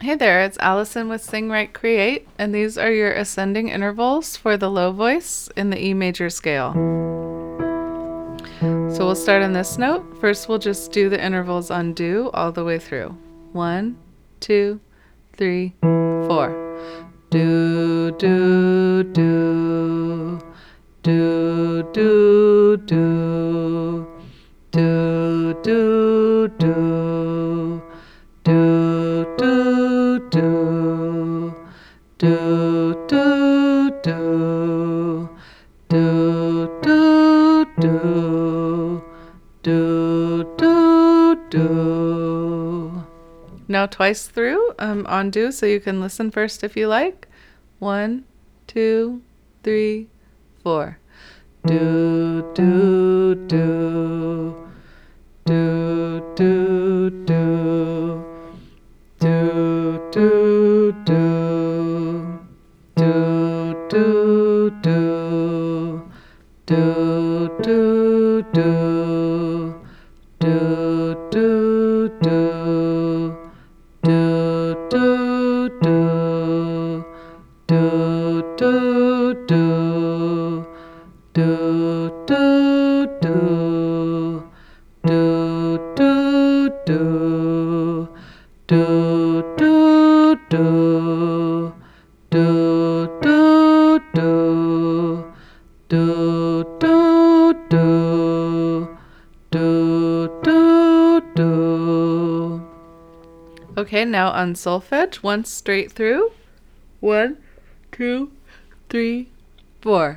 Hey there, it's Allison with Sing Write Create, and these are your ascending intervals for the low voice in the E major scale. So we'll start on this note. First, we'll just do the intervals on do all the way through. 1, 2, 3, 4. Do, do, do. Do, do, do. Do, do, do. Do, do, do. Do, do, do. Do, do, do. Do, do, do. Now twice through on do, so you can listen first if you like. 1, 2, 3, 4. Do, do, do. Do, do, do. Do, do, do. Do, do, do. Do, do, do. Do, do, do. Do, do, do. Do, do, do. Do, do, do. Do, do, do. Do, do, do. Do, do, do. Do, do, do. Do, do, do. Okay, now on solfege, once straight through. 1, 2, 3, 4.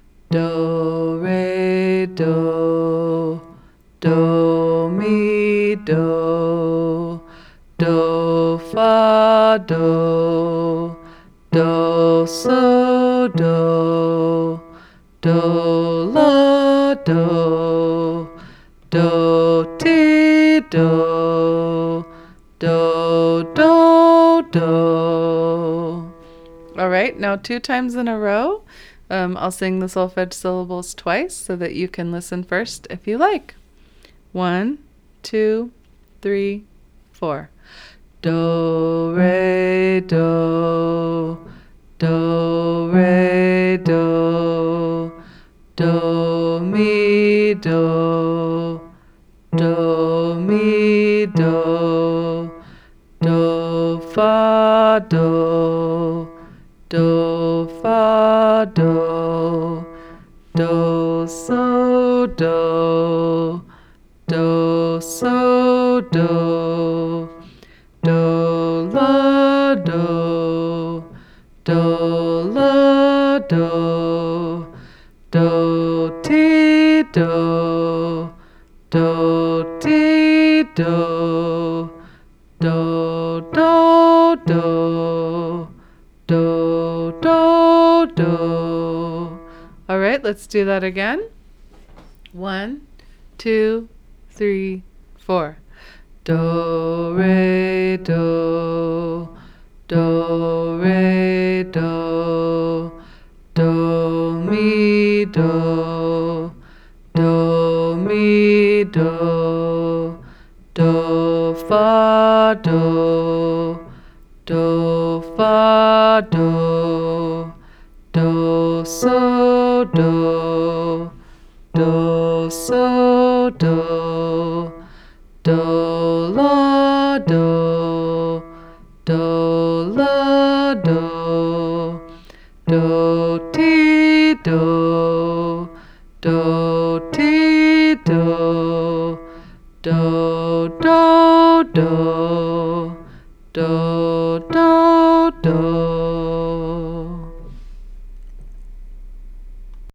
Do, re, do. Do, mi, do. Do, fa, do. Do, so, do. Do, la, do. Do, ti, do. Do, do, do. All right, now 2 times in a row. I'll sing the solfege syllables twice so that you can listen first if you like. 1, 2, 3, 4. Do, re, do. Do, re, do. Do, mi, do. Do, mi, do. Do, fa, do. Do, fa, do. Do, so, do. Do, so, do. Do, la, do. Do, la, do. Do, ti, do. Do, ti, do. Do, do, do. Do, do, do. All right, let's do that again. 1, 2, 3, 4. Do, re, do. Do, re, do. Do, mi, do. Do, mi, do. Do, fa, do. Do, fa, do. Do, so, do. Do, so, do. Do, la, do. Do, la, do. Do, ti, do. Do, ti, do. Do, do, do. Do, do,